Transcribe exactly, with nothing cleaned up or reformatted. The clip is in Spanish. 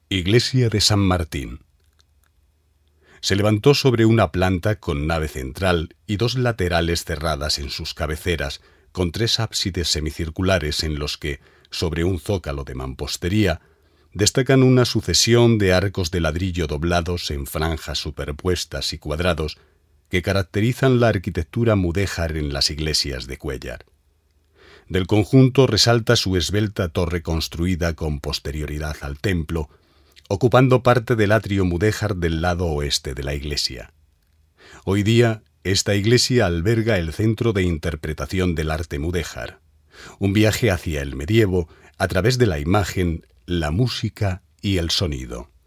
Iglesia de San Martín. Se levantó sobre una planta con nave central y dos laterales cerradas en sus cabeceras, con tres ábsides semicirculares en los que, sobre un zócalo de mampostería, destacan una sucesión de arcos de ladrillo doblados en franjas superpuestas y cuadrados que caracterizan la arquitectura mudéjar en las iglesias de Cuéllar. Del conjunto resalta su esbelta torre construida con posterioridad al templo, ocupando parte del atrio mudéjar del lado oeste de la iglesia. Hoy día, esta iglesia alberga el centro de interpretación del arte mudéjar, un viaje hacia el medievo a través de la imagen, la música y el sonido.